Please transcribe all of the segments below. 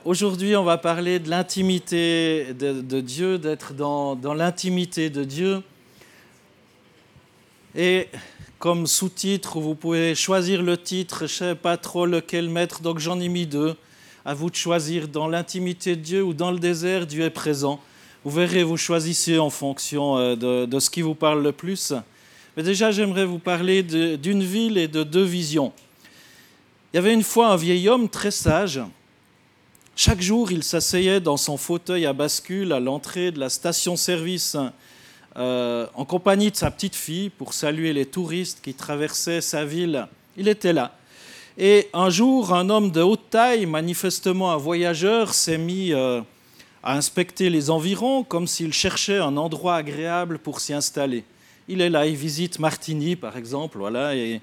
Aujourd'hui, on va parler de l'intimité de Dieu, d'être dans l'intimité de Dieu. Et comme sous-titre, vous pouvez choisir le titre, je ne sais pas trop lequel mettre, donc j'en ai mis deux. À vous de choisir dans l'intimité de Dieu ou dans le désert, Dieu est présent. Vous verrez, vous choisissez en fonction de ce qui vous parle le plus. Mais déjà, j'aimerais vous parler d'une ville et de deux visions. Il y avait une fois un vieil homme très sage. Chaque jour, il s'asseyait dans son fauteuil à bascule à l'entrée de la station-service en compagnie de sa petite fille pour saluer les touristes qui traversaient sa ville. Il était là. Et un jour, un homme de haute taille, manifestement un voyageur, s'est mis à inspecter les environs comme s'il cherchait un endroit agréable pour s'y installer. Il est là, il visite Martigny, par exemple, voilà, et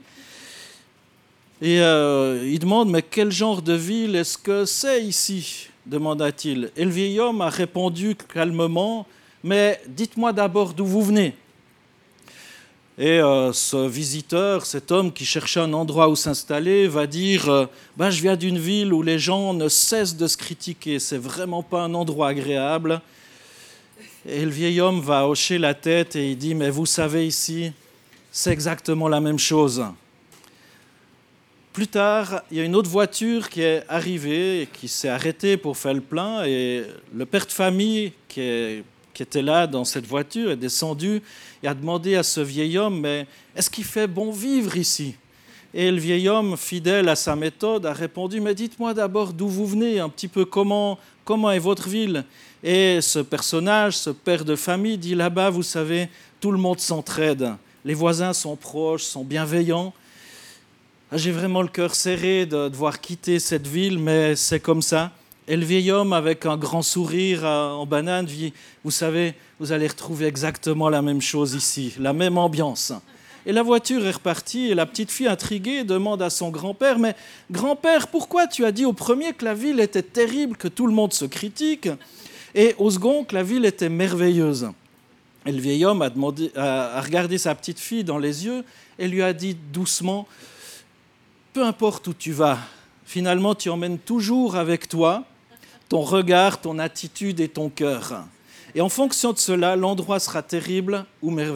il demande « Mais quel genre de ville est-ce que c'est ici ?» demanda-t-il. Et le vieil homme a répondu calmement « Mais dites-moi d'abord d'où vous venez ?» Et ce visiteur, cet homme qui cherchait un endroit où s'installer, va dire « Je viens d'une ville où les gens ne cessent de se critiquer, c'est vraiment pas un endroit agréable. » Et le vieil homme va hocher la tête et il dit « Mais vous savez ici, c'est exactement la même chose. » Plus tard, il y a une autre voiture qui est arrivée et qui s'est arrêtée pour faire le plein. Et le père de famille qui était là dans cette voiture est descendu et a demandé à ce vieil homme « Mais est-ce qu'il fait bon vivre ici ?» Et le vieil homme, fidèle à sa méthode, a répondu « Mais dites-moi d'abord d'où vous venez, un petit peu comment est votre ville ?» Et ce personnage, ce père de famille, dit « Là-bas, vous savez, tout le monde s'entraide. Les voisins sont proches, sont bienveillants. » J'ai vraiment le cœur serré de devoir quitter cette ville, mais c'est comme ça. Et le vieil homme, avec un grand sourire en banane, dit « Vous savez, vous allez retrouver exactement la même chose ici, la même ambiance. » Et la voiture est repartie et la petite fille intriguée demande à son grand-père « Mais grand-père, pourquoi tu as dit au premier que la ville était terrible, que tout le monde se critique, et au second que la ville était merveilleuse ?» Et le vieil homme a regardé sa petite fille dans les yeux et lui a dit doucement « Peu importe où tu vas, finalement tu emmènes toujours avec toi ton regard, ton attitude et ton cœur. Et en fonction de cela, l'endroit sera terrible ou merveilleux. »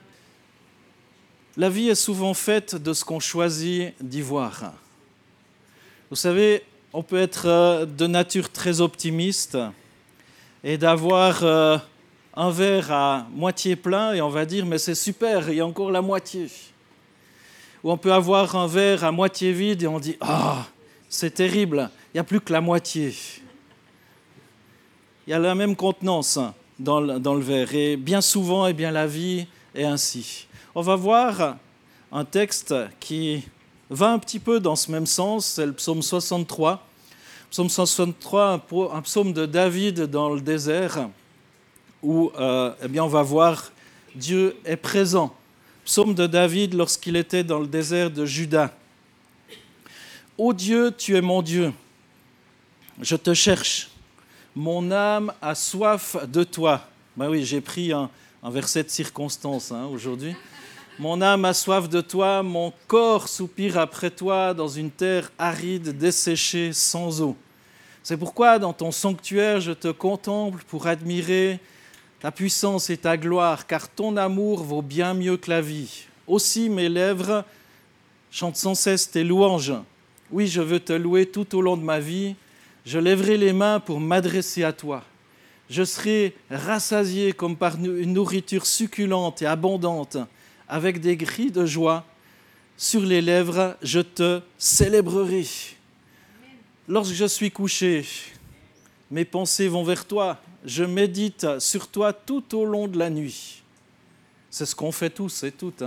La vie est souvent faite de ce qu'on choisit d'y voir. Vous savez, on peut être de nature très optimiste et d'avoir un verre à moitié plein et on va dire « mais c'est super, il y a encore la moitié ». Ou on peut avoir un verre à moitié vide et on dit « Ah, c'est terrible, il n'y a plus que la moitié ». Il y a la même contenance dans le verre. Et bien souvent, la vie est ainsi. On va voir un texte qui va un petit peu dans ce même sens, c'est le psaume 63. Psaume 63, un psaume de David dans le désert, où on va voir Dieu est présent. Psaume de David lorsqu'il était dans le désert de Juda. « Ô Dieu, tu es mon Dieu, je te cherche, mon âme a soif de toi. » Oui, j'ai pris un verset de circonstance aujourd'hui. « Mon âme a soif de toi, mon corps soupire après toi dans une terre aride, desséchée, sans eau. C'est pourquoi dans ton sanctuaire je te contemple pour admirer ta puissance et ta gloire, car ton amour vaut bien mieux que la vie. Aussi mes lèvres chantent sans cesse tes louanges. Oui, je veux te louer tout au long de ma vie. Je lèverai les mains pour m'adresser à toi. Je serai rassasié comme par une nourriture succulente et abondante, avec des cris de joie. Sur les lèvres, je te célébrerai. Lorsque je suis couché, mes pensées vont vers toi. Je médite sur toi tout au long de la nuit. » C'est ce qu'on fait tous et toutes.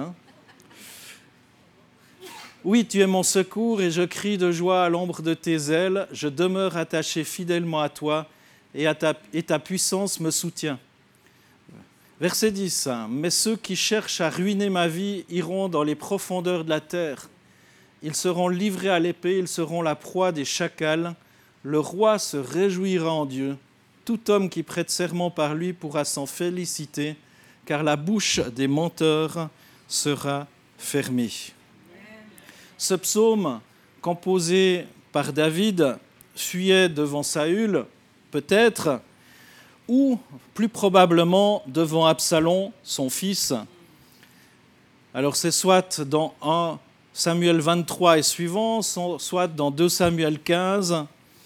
Oui, tu es mon secours et je crie de joie à l'ombre de tes ailes. Je demeure attaché fidèlement à toi et ta puissance me soutient. Verset 10. « Mais ceux qui cherchent à ruiner ma vie iront dans les profondeurs de la terre. Ils seront livrés à l'épée, ils seront la proie des chacals. Le roi se réjouira en Dieu. Tout homme qui prête serment par lui pourra s'en féliciter, car la bouche des menteurs sera fermée. » Ce psaume, composé par David, fuyait devant Saül, peut-être, ou plus probablement devant Absalom, son fils. Alors c'est soit dans 1 Samuel 23 et suivant, soit dans 2 Samuel 15.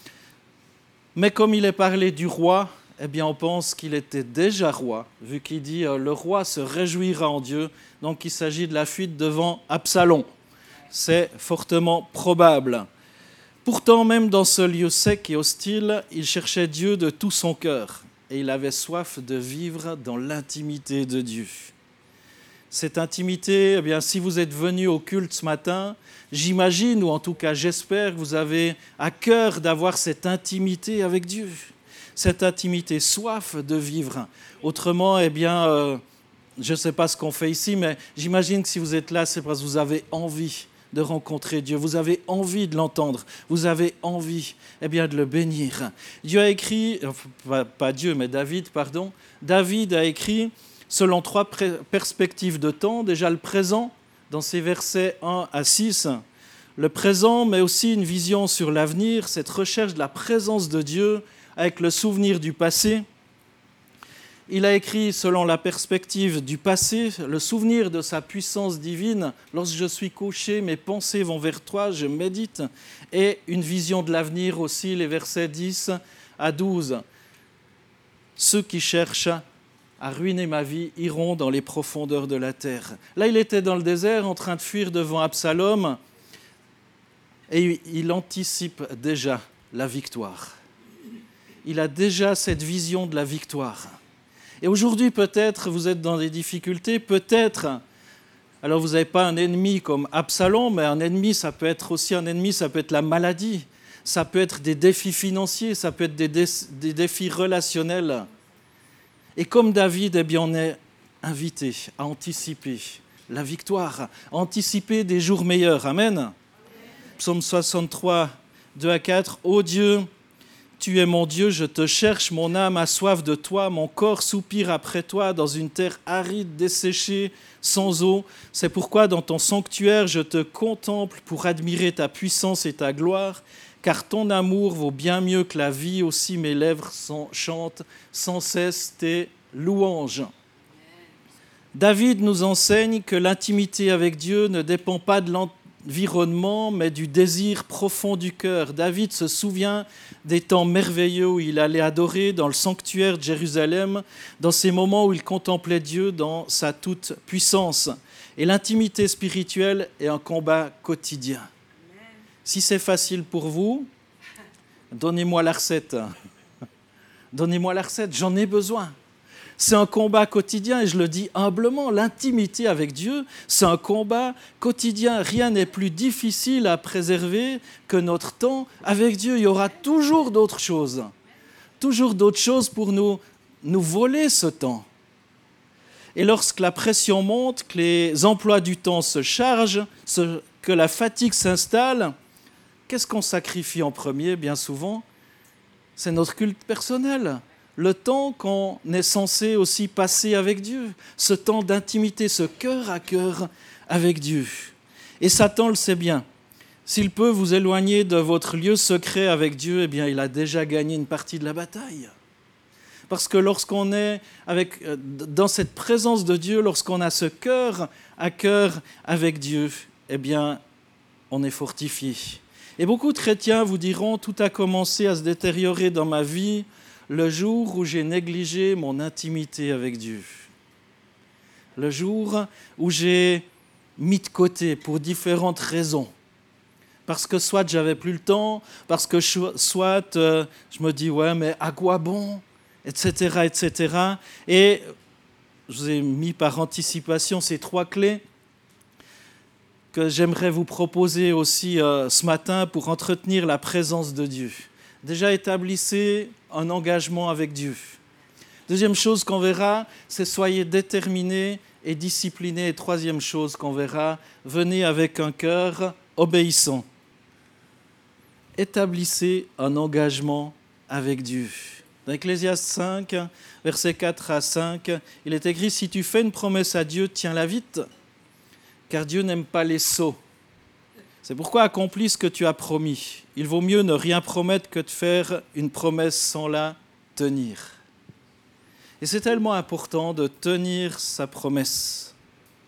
Mais comme il est parlé du roi, eh bien on pense qu'il était déjà roi, vu qu'il dit le roi se réjouira en Dieu. Donc il s'agit de la fuite devant Absalom. C'est fortement probable. Pourtant, même dans ce lieu sec et hostile, il cherchait Dieu de tout son cœur et il avait soif de vivre dans l'intimité de Dieu. Cette intimité, eh bien, si vous êtes venu au culte ce matin, j'imagine, ou en tout cas j'espère, que vous avez à cœur d'avoir cette intimité avec Dieu, cette intimité, soif de vivre. Autrement, eh bien, je ne sais pas ce qu'on fait ici, mais j'imagine que si vous êtes là, c'est parce que vous avez envie de rencontrer Dieu, vous avez envie de l'entendre, vous avez envie eh bien, de le bénir. Dieu a écrit, pas Dieu, mais David, pardon, David a écrit selon 3 perspectives de temps, déjà le présent, dans ces versets 1 à 6, le présent, mais aussi une vision sur l'avenir, cette recherche de la présence de Dieu avec le souvenir du passé. Il a écrit selon la perspective du passé, le souvenir de sa puissance divine. Lorsque je suis couché, mes pensées vont vers toi, je médite. Et une vision de l'avenir aussi, les versets 10 à 12. Ceux qui cherchent à ruiner ma vie iront dans les profondeurs de la terre. Là, il était dans le désert en train de fuir devant Absalom et il anticipe déjà la victoire. Il a déjà cette vision de la victoire. Et aujourd'hui, peut-être, vous êtes dans des difficultés, peut-être, alors vous n'avez pas un ennemi comme Absalom, mais un ennemi, ça peut être aussi un ennemi, ça peut être la maladie, ça peut être des défis financiers, ça peut être des défis relationnels. Et comme David, eh bien, on est invité à anticiper la victoire, à anticiper des jours meilleurs. Amen. Psaume 63, 2 à 4. Ô Dieu, tu es mon Dieu, je te cherche, mon âme a soif de toi, mon corps soupire après toi dans une terre aride, desséchée, sans eau. C'est pourquoi dans ton sanctuaire, je te contemple pour admirer ta puissance et ta gloire, car ton amour vaut bien mieux que la vie, aussi mes lèvres chantent sans cesse tes louanges. David nous enseigne que l'intimité avec Dieu ne dépend pas de l'environnement, mais du désir profond du cœur. David se souvient des temps merveilleux où il allait adorer dans le sanctuaire de Jérusalem, dans ces moments où il contemplait Dieu dans sa toute puissance. Et l'intimité spirituelle est un combat quotidien. Si c'est facile pour vous, donnez-moi la recette. Donnez-moi la recette, j'en ai besoin. C'est un combat quotidien et je le dis humblement, l'intimité avec Dieu, c'est un combat quotidien. Rien n'est plus difficile à préserver que notre temps avec Dieu. Il y aura toujours d'autres choses pour nous voler ce temps. Et lorsque la pression monte, que les emplois du temps se chargent, que la fatigue s'installe, qu'est-ce qu'on sacrifie en premier, bien souvent? C'est notre culte personnel. Le temps qu'on est censé aussi passer avec Dieu. Ce temps d'intimité, ce cœur à cœur avec Dieu. Et Satan le sait bien. S'il peut vous éloigner de votre lieu secret avec Dieu, eh bien, il a déjà gagné une partie de la bataille. Parce que lorsqu'on est dans cette présence de Dieu, lorsqu'on a ce cœur à cœur avec Dieu, eh bien, on est fortifié. Et beaucoup de chrétiens vous diront, tout a commencé à se détériorer dans ma vie le jour où j'ai négligé mon intimité avec Dieu. Le jour où j'ai mis de côté pour différentes raisons. Parce que soit j'avais plus le temps, parce que soit je me dis, ouais, mais à quoi bon, etc., etc. Et je vous ai mis par anticipation ces 3 clés que j'aimerais vous proposer aussi ce matin pour entretenir la présence de Dieu. Déjà, établissez un engagement avec Dieu. Deuxième chose qu'on verra, c'est soyez déterminés et disciplinés. Et troisième chose qu'on verra, venez avec un cœur obéissant. Établissez un engagement avec Dieu. Dans Ecclésiaste 5, versets 4 à 5, il est écrit « Si tu fais une promesse à Dieu, tiens-la vite, car Dieu n'aime pas les sots. » C'est pourquoi accomplis ce que tu as promis. Il vaut mieux ne rien promettre que de faire une promesse sans la tenir. Et c'est tellement important de tenir sa promesse.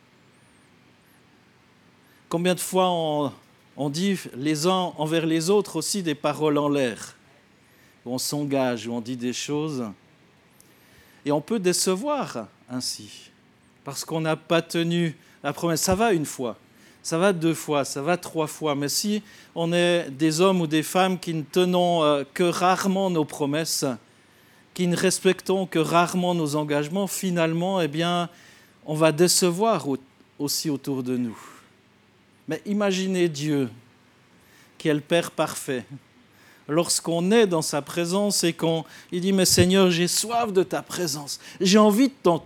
Combien de fois on dit les uns envers les autres aussi des paroles en l'air, où on s'engage, où on dit des choses. Et on peut décevoir ainsi, parce qu'on n'a pas tenu la promesse. Ça va une fois, ça va 2 fois, ça va 3 fois, mais si on est des hommes ou des femmes qui ne tenons que rarement nos promesses, qui ne respectons que rarement nos engagements, finalement, eh bien, on va décevoir aussi autour de nous. Mais imaginez Dieu, qui est le Père parfait, lorsqu'on est dans sa présence et qu'il dit « Mais Seigneur, j'ai soif de ta présence, j'ai envie de t'entendre ».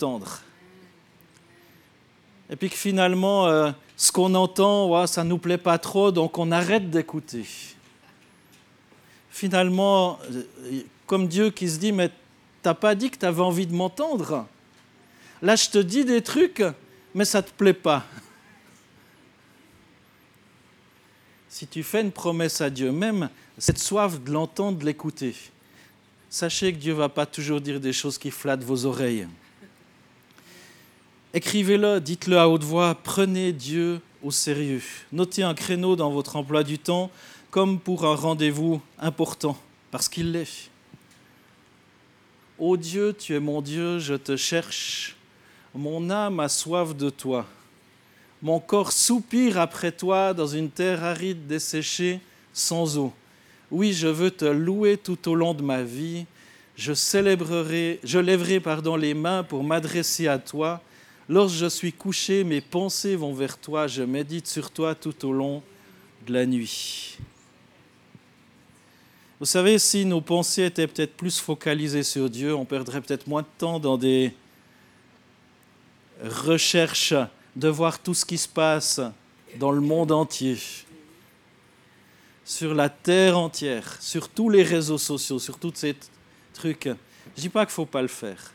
Et puis que finalement, ce qu'on entend, ça ne nous plaît pas trop, donc on arrête d'écouter. Finalement, comme Dieu qui se dit « Mais t'as pas dit que tu avais envie de m'entendre ? Là, je te dis des trucs, mais ça ne te plaît pas. » Si tu fais une promesse à Dieu, même cette soif de l'entendre, de l'écouter, sachez que Dieu ne va pas toujours dire des choses qui flattent vos oreilles. Écrivez-le, dites-le à haute voix, prenez Dieu au sérieux. Notez un créneau dans votre emploi du temps comme pour un rendez-vous important, parce qu'il l'est. Ô Dieu, tu es mon Dieu, je te cherche. Mon âme a soif de toi. Mon corps soupire après toi dans une terre aride, desséchée, sans eau. Oui, je veux te louer tout au long de ma vie. Je lèverai les mains pour m'adresser à toi. Lorsque je suis couché, mes pensées vont vers toi. Je médite sur toi tout au long de la nuit. Vous savez, si nos pensées étaient peut-être plus focalisées sur Dieu, on perdrait peut-être moins de temps dans des recherches de voir tout ce qui se passe dans le monde entier, sur la terre entière, sur tous les réseaux sociaux, sur tous ces trucs. Je ne dis pas qu'il ne faut pas le faire.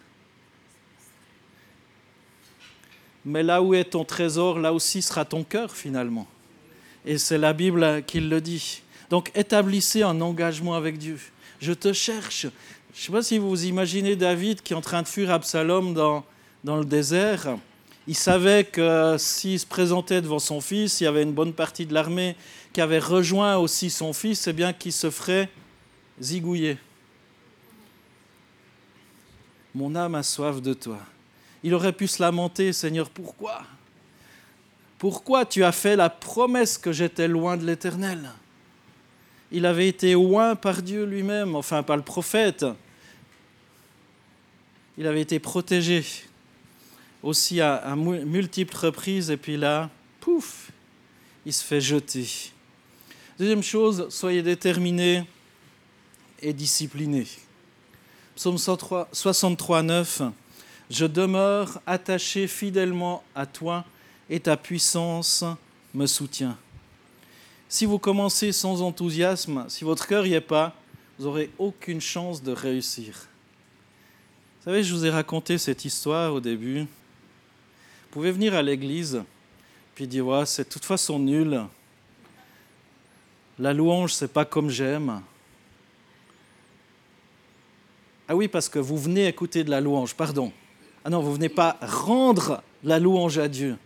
Mais là où est ton trésor, là aussi sera ton cœur finalement. Et c'est la Bible qui le dit. Donc établissez un engagement avec Dieu. Je te cherche. Je ne sais pas si vous vous imaginez David qui est en train de fuir Absalom dans le désert. Il savait que s'il se présentait devant son fils, il y avait une bonne partie de l'armée qui avait rejoint aussi son fils, eh bien qu'il se ferait zigouiller. Mon âme a soif de toi. Il aurait pu se lamenter, Seigneur, pourquoi ? Pourquoi tu as fait la promesse que j'étais loin de l'Éternel ? Il avait été oint par Dieu lui-même, enfin par le prophète. Il avait été protégé aussi à multiples reprises, et puis là, pouf, il se fait jeter. Deuxième chose, soyez déterminés et disciplinés. Psaume 63, 9, « Je demeure attaché fidèlement à toi et ta puissance me soutient. » Si vous commencez sans enthousiasme, si votre cœur n'y est pas, vous n'aurez aucune chance de réussir. Vous savez, je vous ai raconté cette histoire au début. Vous pouvez venir à l'église, puis dire ouais, « c'est de toute façon nul. La louange, c'est pas comme j'aime. » Ah oui, parce que vous venez écouter de la louange, pardon. Ah non, vous ne venez pas rendre la louange à Dieu.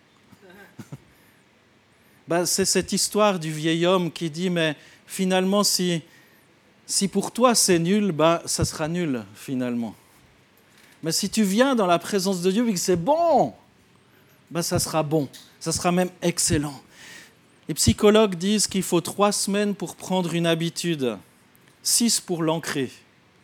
C'est cette histoire du vieil homme qui dit, mais finalement, si pour toi c'est nul, ça sera nul finalement. Mais si tu viens dans la présence de Dieu et que c'est bon, ça sera bon, ça sera même excellent. Les psychologues disent qu'il faut 3 semaines pour prendre une habitude, 6 pour l'ancrer.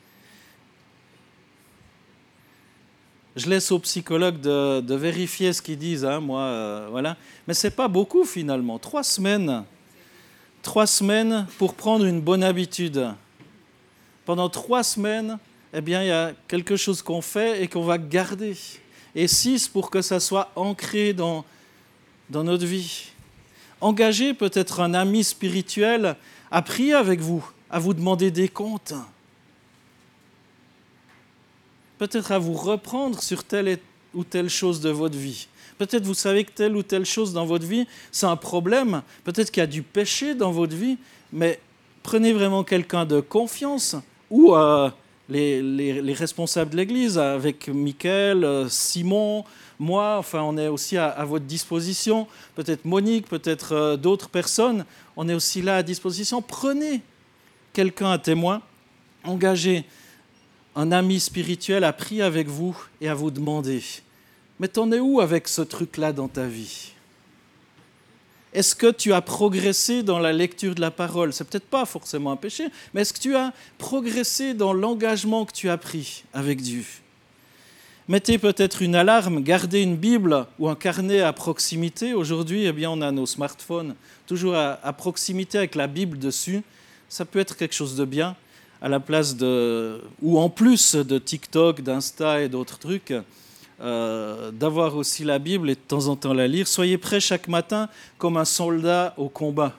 Je laisse aux psychologues de vérifier ce qu'ils disent, voilà. Mais ce n'est pas beaucoup finalement, 3 semaines. 3 semaines pour prendre une bonne habitude. Pendant 3 semaines, eh bien, il y a quelque chose qu'on fait et qu'on va garder. Et 6 pour que ça soit ancré dans notre vie. Engagez peut-être un ami spirituel à prier avec vous, à vous demander des comptes. Peut-être à vous reprendre sur telle ou telle chose de votre vie. Peut-être vous savez que telle ou telle chose dans votre vie, c'est un problème. Peut-être qu'il y a du péché dans votre vie, mais prenez vraiment quelqu'un de confiance ou les responsables de l'Église, avec Mickaël, Simon, moi, enfin on est aussi à votre disposition. Peut-être Monique, peut-être d'autres personnes, on est aussi là à disposition. Prenez quelqu'un à témoin, engagez un ami spirituel à prier avec vous et à vous demander « Mais t'en es où avec ce truc-là dans ta vie ?» Est-ce que tu as progressé dans la lecture de la parole ? C'est peut-être pas forcément un péché, mais est-ce que tu as progressé dans l'engagement que tu as pris avec Dieu ? Mettez peut-être une alarme, gardez une Bible ou un carnet à proximité. Aujourd'hui, eh bien, on a nos smartphones toujours à proximité avec la Bible dessus. Ça peut être quelque chose de bien, à la place ou en plus de TikTok, d'Insta et d'autres trucs. D'avoir aussi la Bible et de temps en temps la lire. Soyez prêts chaque matin comme un soldat au combat.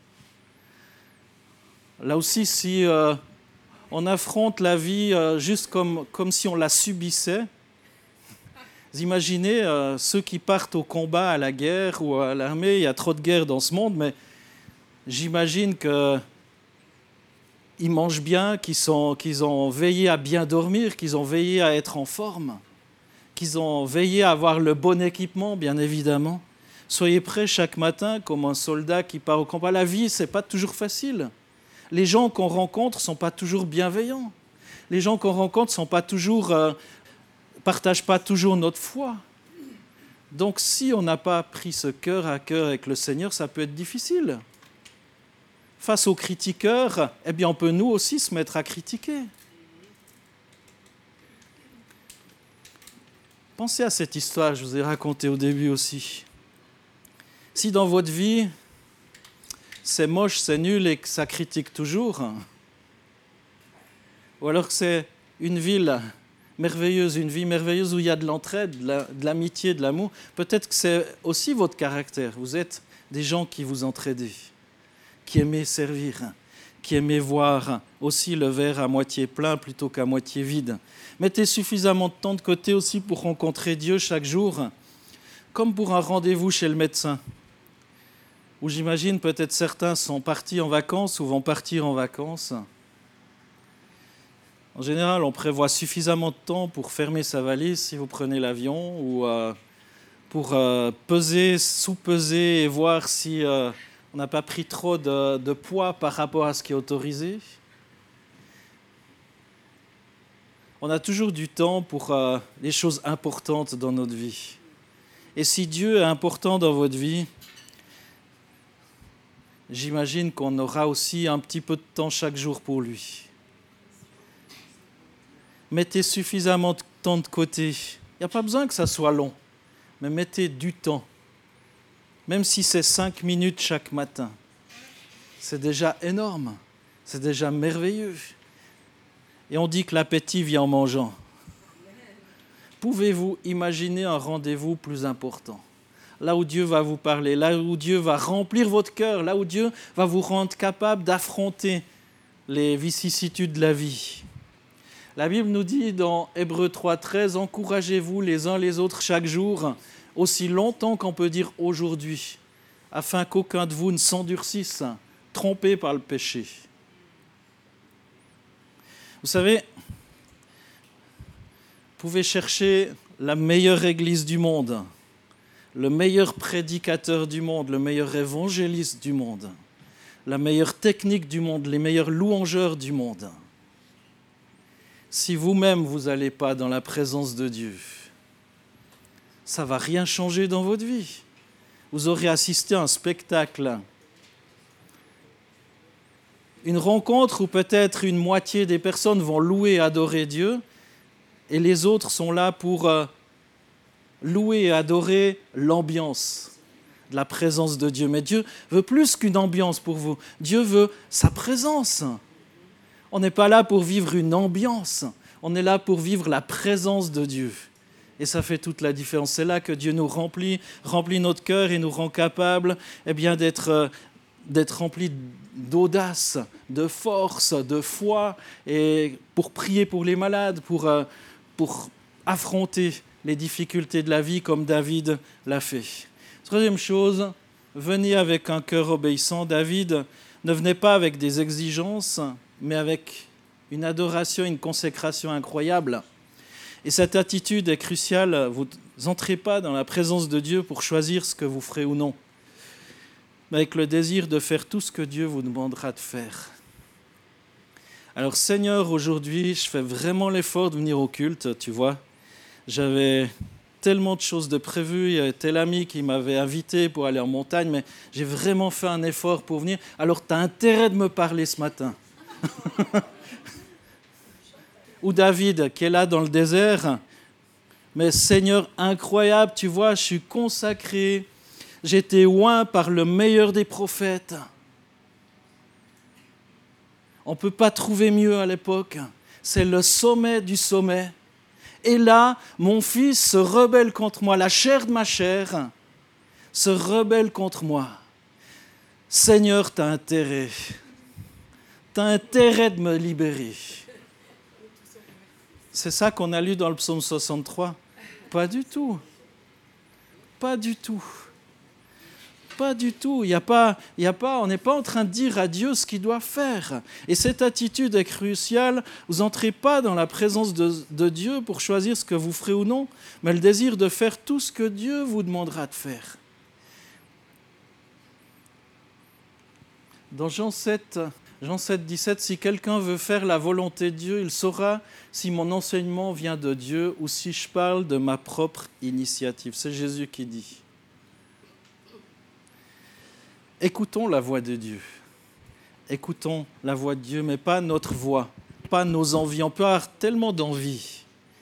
Là aussi, si on affronte la vie juste comme si on la subissait, vous imaginez ceux qui partent au combat, à la guerre ou à l'armée, il y a trop de guerres dans ce monde, mais j'imagine qu'ils mangent bien, qu'ils ont veillé à bien dormir, qu'ils ont veillé à être en forme, qu'ils ont veillé à avoir le bon équipement, bien évidemment. Soyez prêts chaque matin comme un soldat qui part au combat. La vie, ce n'est pas toujours facile. Les gens qu'on rencontre ne sont pas toujours bienveillants. Les gens qu'on rencontre partagent pas toujours notre foi. Donc si on n'a pas pris ce cœur à cœur avec le Seigneur, ça peut être difficile. Face aux critiqueurs, eh bien on peut nous aussi se mettre à critiquer. Pensez à cette histoire que je vous ai racontée au début aussi. Si dans votre vie, c'est moche, c'est nul et que ça critique toujours, ou alors que c'est une ville merveilleuse, une vie merveilleuse où il y a de l'entraide, de l'amitié, de l'amour, peut-être que c'est aussi votre caractère. Vous êtes des gens qui vous entraidez, qui aimez servir, qui aimez voir aussi le verre à moitié plein plutôt qu'à moitié vide. Mettez suffisamment de temps de côté aussi pour rencontrer Dieu chaque jour, comme pour un rendez-vous chez le médecin, où j'imagine peut-être certains sont partis en vacances ou vont partir en vacances. En général, on prévoit suffisamment de temps pour fermer sa valise si vous prenez l'avion ou pour peser, sous-peser et voir si on n'a pas pris trop de poids par rapport à ce qui est autorisé. On a toujours du temps pour les choses importantes dans notre vie. Et si Dieu est important dans votre vie, j'imagine qu'on aura aussi un petit peu de temps chaque jour pour lui. Mettez suffisamment de temps de côté. Il n'y a pas besoin que ça soit long, mais mettez du temps. Même si c'est 5 minutes chaque matin, c'est déjà énorme, c'est déjà merveilleux. Et on dit que l'appétit vient en mangeant. Pouvez-vous imaginer un rendez-vous plus important ? Là où Dieu va vous parler, là où Dieu va remplir votre cœur, là où Dieu va vous rendre capable d'affronter les vicissitudes de la vie. La Bible nous dit dans Hébreux 3,13 « Encouragez-vous les uns les autres chaque jour, aussi longtemps qu'on peut dire aujourd'hui, afin qu'aucun de vous ne s'endurcisse, trompé par le péché. » Vous savez, vous pouvez chercher la meilleure église du monde, le meilleur prédicateur du monde, le meilleur évangéliste du monde, la meilleure technique du monde, les meilleurs louangeurs du monde. Si vous-même, vous n'allez pas dans la présence de Dieu, ça ne va rien changer dans votre vie. Vous aurez assisté à un spectacle, une rencontre où peut-être une moitié des personnes vont louer et adorer Dieu, et les autres sont là pour louer et adorer l'ambiance de la présence de Dieu. Mais Dieu veut plus qu'une ambiance pour vous. Dieu veut sa présence. On n'est pas là pour vivre une ambiance, on est là pour vivre la présence de Dieu. Et ça fait toute la différence. C'est là que Dieu nous remplit notre cœur et nous rend capables d'être remplis d'audace, de force, de foi, et pour prier pour les malades, pour affronter les difficultés de la vie comme David l'a fait. Troisième chose, venez avec un cœur obéissant. David ne venait pas avec des exigences, mais avec une adoration, une consécration incroyable. Et cette attitude est cruciale. Vous n'entrez pas dans la présence de Dieu pour choisir ce que vous ferez ou non, mais avec le désir de faire tout ce que Dieu vous demandera de faire. Alors Seigneur, aujourd'hui, je fais vraiment l'effort de venir au culte, tu vois. J'avais tellement de choses de prévues, il y avait tel ami qui m'avait invité pour aller en montagne, mais j'ai vraiment fait un effort pour venir. Alors tu as intérêt de me parler ce matin. Ou David qui est là dans le désert, mais Seigneur, incroyable, tu vois, je suis consacré, j'ai été oint par le meilleur des prophètes. On ne peut pas trouver mieux à l'époque, c'est le sommet du sommet. Et là, mon fils se rebelle contre moi, la chair de ma chair se rebelle contre moi. Seigneur, tu as intérêt de me libérer. C'est ça qu'on a lu dans le psaume 63. Pas du tout. Pas du tout. Pas du tout. On n'est pas en train de dire à Dieu ce qu'il doit faire. Et cette attitude est cruciale. Vous n'entrez pas dans la présence de Dieu pour choisir ce que vous ferez ou non, mais le désir de faire tout ce que Dieu vous demandera de faire. Dans Jean 7, 17, si quelqu'un veut faire la volonté de Dieu, il saura si mon enseignement vient de Dieu ou si je parle de ma propre initiative. C'est Jésus qui dit. Écoutons la voix de Dieu. Écoutons la voix de Dieu, mais pas notre voix, pas nos envies. On peut avoir tellement d'envie.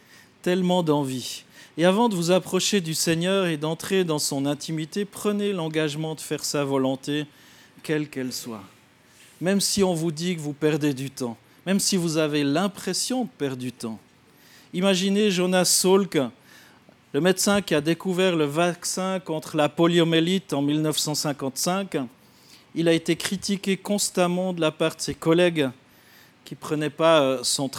Et avant de vous approcher du Seigneur et d'entrer dans son intimité, prenez l'engagement de faire sa volonté, quelle qu'elle soit. Même si on vous dit que vous perdez du temps, même si vous avez l'impression de perdre du temps. Imaginez Jonas Salk, le médecin qui a découvert le vaccin contre la poliomyélite en 1955. Il a été critiqué constamment de la part de ses collègues qui ne prenaient pas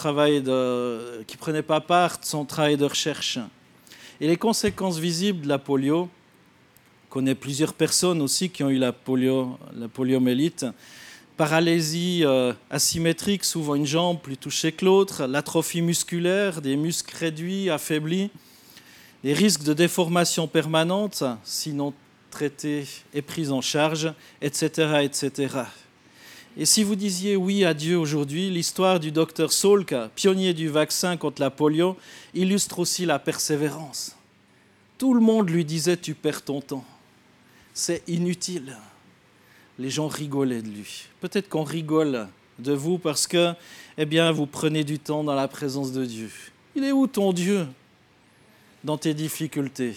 part de son travail de recherche. Et les conséquences visibles de la polio, on connaît plusieurs personnes aussi qui ont eu la poliomyélite, paralysie asymétrique, souvent une jambe plus touchée que l'autre, l'atrophie musculaire, des muscles réduits, affaiblis, les risques de déformation permanente, sinon traités et pris en charge, etc., etc. Et si vous disiez oui à Dieu aujourd'hui, l'histoire du docteur Salk, pionnier du vaccin contre la polio, illustre aussi la persévérance. Tout le monde lui disait « tu perds ton temps, c'est inutile ». Les gens rigolaient de lui. Peut-être qu'on rigole de vous parce que, vous prenez du temps dans la présence de Dieu. Il est où ton Dieu dans tes difficultés?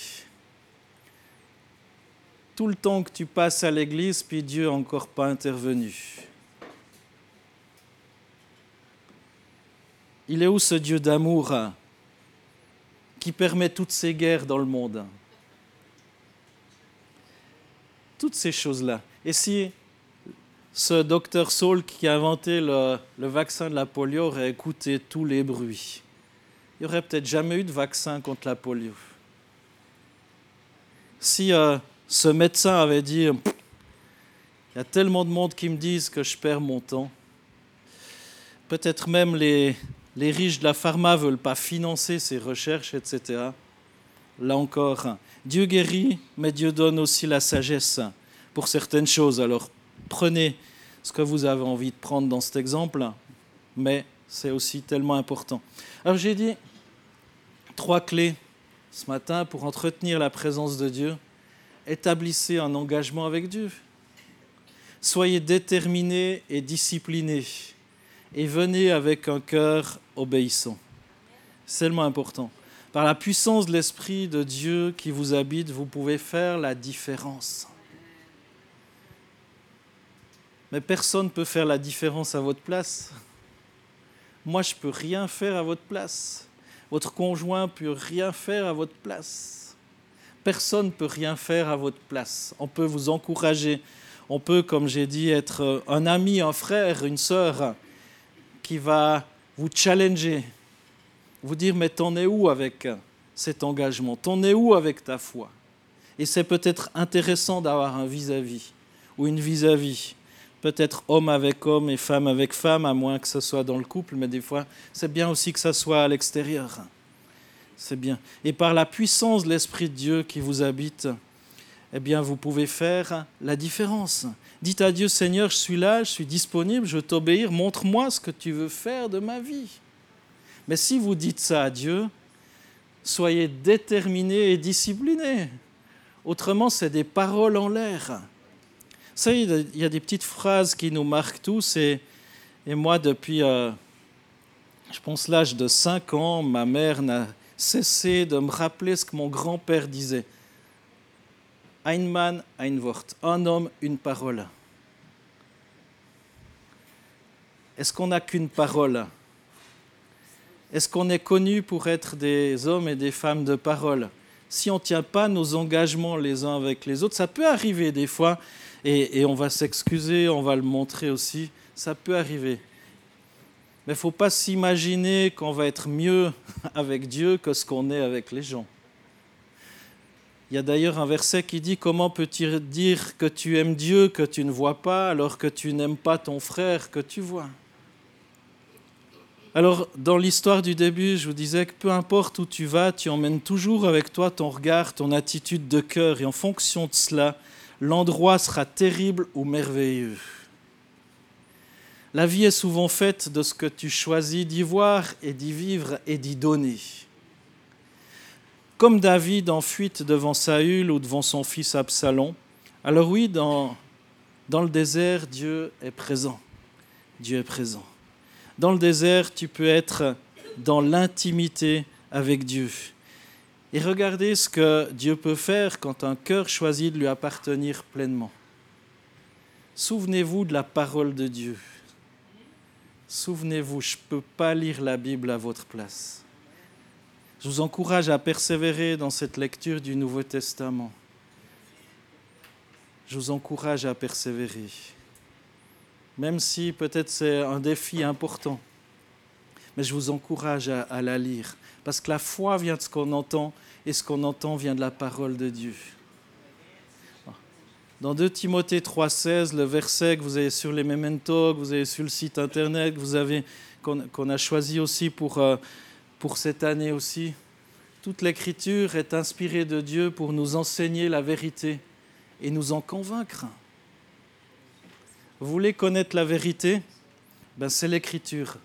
Tout le temps que tu passes à l'église, puis Dieu n'est encore pas intervenu. Il est où ce Dieu d'amour qui permet toutes ces guerres dans le monde? Toutes ces choses-là. Et si ce docteur Salk qui a inventé le vaccin de la polio aurait écouté tous les bruits, il n'y aurait peut-être jamais eu de vaccin contre la polio. Si ce médecin avait dit « il y a tellement de monde qui me disent que je perds mon temps », peut-être même les riches de la pharma ne veulent pas financer ces recherches, etc. Là encore, Dieu guérit, mais Dieu donne aussi la sagesse pour certaines choses. Alors, prenez ce que vous avez envie de prendre dans cet exemple, mais c'est aussi tellement important. Alors, j'ai dit 3 clés ce matin pour entretenir la présence de Dieu. Établissez un engagement avec Dieu. Soyez déterminés et disciplinés. Et venez avec un cœur obéissant. C'est tellement important. Par la puissance de l'Esprit de Dieu qui vous habite, vous pouvez faire la différence. Mais personne ne peut faire la différence à votre place. Moi, je ne peux rien faire à votre place. Votre conjoint ne peut rien faire à votre place. Personne ne peut rien faire à votre place. On peut vous encourager. On peut, comme j'ai dit, être un ami, un frère, une sœur qui va vous challenger, vous dire « mais t'en es où avec cet engagement? T'en es où avec ta foi? Et c'est peut-être intéressant d'avoir un vis-à-vis ou une vis-à-vis. Peut-être homme avec homme et femme avec femme, à moins que ce soit dans le couple, mais des fois, c'est bien aussi que ça soit à l'extérieur. C'est bien. Et par la puissance de l'Esprit de Dieu qui vous habite, eh bien, vous pouvez faire la différence. Dites à Dieu, Seigneur, je suis là, je suis disponible, je veux t'obéir, montre-moi ce que tu veux faire de ma vie. Mais si vous dites ça à Dieu, soyez déterminés et disciplinés. Autrement, c'est des paroles en l'air. Vous savez, il y a des petites phrases qui nous marquent tous. Et moi, depuis, je pense, l'âge de 5 ans, ma mère n'a cessé de me rappeler ce que mon grand-père disait. Ein Mann, ein Wort. Un homme, une parole. Est-ce qu'on n'a qu'une parole? Est-ce qu'on est connu pour être des hommes et des femmes de parole? Si on ne tient pas nos engagements les uns avec les autres, ça peut arriver des fois, et on va s'excuser, on va le montrer aussi, ça peut arriver. Mais il ne faut pas s'imaginer qu'on va être mieux avec Dieu que ce qu'on est avec les gens. Il y a d'ailleurs un verset qui dit « Comment peux-tu dire que tu aimes Dieu que tu ne vois pas, alors que tu n'aimes pas ton frère que tu vois ?» Alors, dans l'histoire du début, je vous disais que peu importe où tu vas, tu emmènes toujours avec toi ton regard, ton attitude de cœur. Et en fonction de cela, l'endroit sera terrible ou merveilleux. La vie est souvent faite de ce que tu choisis d'y voir et d'y vivre et d'y donner. Comme David en fuite devant Saül ou devant son fils Absalom, alors oui, dans le désert, Dieu est présent. Dieu est présent. Dans le désert, tu peux être dans l'intimité avec Dieu. Et regardez ce que Dieu peut faire quand un cœur choisit de lui appartenir pleinement. Souvenez-vous de la parole de Dieu. Souvenez-vous, je ne peux pas lire la Bible à votre place. Je vous encourage à persévérer dans cette lecture du Nouveau Testament. Je vous encourage à persévérer. Même si peut-être c'est un défi important. Mais je vous encourage à la lire. Parce que la foi vient de ce qu'on entend, et ce qu'on entend vient de la parole de Dieu. Dans 2 Timothée 3,16, le verset que vous avez sur les mementos, que vous avez sur le site internet, qu'on a choisi aussi pour cette année aussi, toute l'écriture est inspirée de Dieu pour nous enseigner la vérité et nous en convaincre. Vous voulez connaître la vérité? C'est l'écriture.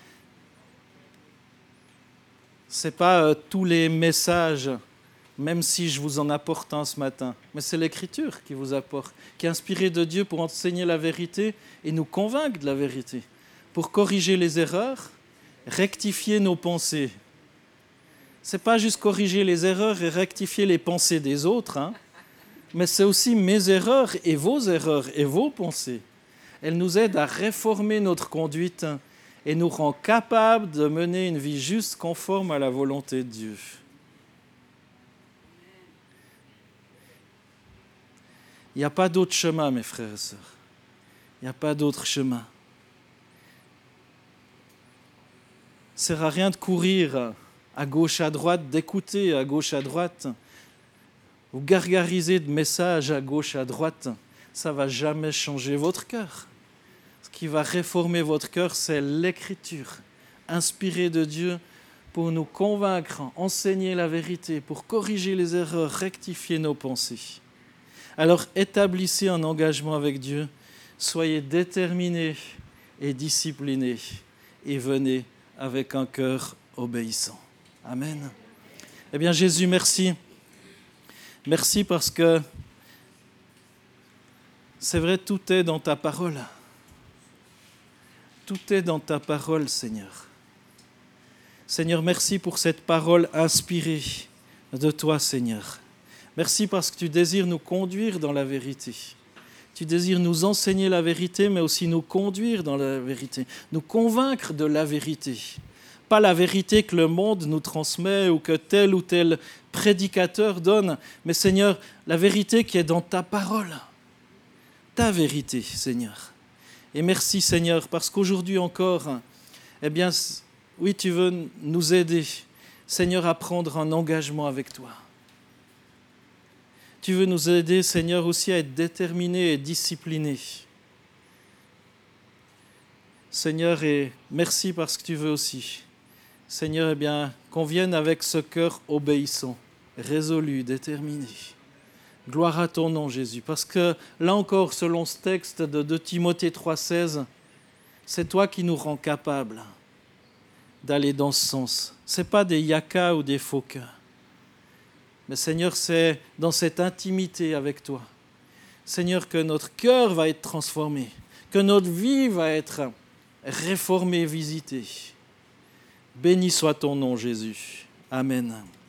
Ce n'est pas tous les messages, même si je vous en apporte un ce matin, mais c'est l'écriture qui vous apporte, qui est inspirée de Dieu pour enseigner la vérité et nous convaincre de la vérité, pour corriger les erreurs, rectifier nos pensées. Ce n'est pas juste corriger les erreurs et rectifier les pensées des autres, mais c'est aussi mes erreurs et vos pensées. Elle nous aide à réformer notre conduite et nous rend capables de mener une vie juste conforme à la volonté de Dieu. Il n'y a pas d'autre chemin, mes frères et sœurs. Il n'y a pas d'autre chemin. Ça ne sert à rien de courir à gauche, à droite, d'écouter à gauche, à droite, ou gargariser de messages à gauche, à droite. Ça ne va jamais changer votre cœur. Ce qui va réformer votre cœur, c'est l'écriture, inspirée de Dieu pour nous convaincre, enseigner la vérité, pour corriger les erreurs, rectifier nos pensées. Alors établissez un engagement avec Dieu, soyez déterminés et disciplinés et venez avec un cœur obéissant. Amen. Eh bien Jésus, merci. Merci parce que c'est vrai, tout est dans ta parole. Tout est dans ta parole, Seigneur. Seigneur, merci pour cette parole inspirée de toi, Seigneur. Merci parce que tu désires nous conduire dans la vérité. Tu désires nous enseigner la vérité, mais aussi nous conduire dans la vérité, nous convaincre de la vérité. Pas la vérité que le monde nous transmet ou que tel ou tel prédicateur donne, mais Seigneur, la vérité qui est dans ta parole. Ta vérité, Seigneur. Et merci, Seigneur, parce qu'aujourd'hui encore, eh bien, oui, tu veux nous aider. Seigneur, à prendre un engagement avec toi. Tu veux nous aider, Seigneur, aussi à être déterminés et disciplinés. Seigneur, et merci parce que tu veux aussi. Seigneur, eh bien, qu'on vienne avec ce cœur obéissant, résolu, déterminé. Gloire à ton nom, Jésus. Parce que là encore, selon ce texte de 2 Timothée 3,16, c'est toi qui nous rends capables d'aller dans ce sens. Ce n'est pas des yakas ou des faux cœurs. Mais Seigneur, c'est dans cette intimité avec toi. Seigneur, que notre cœur va être transformé, que notre vie va être réformée, visitée. Béni soit ton nom, Jésus. Amen.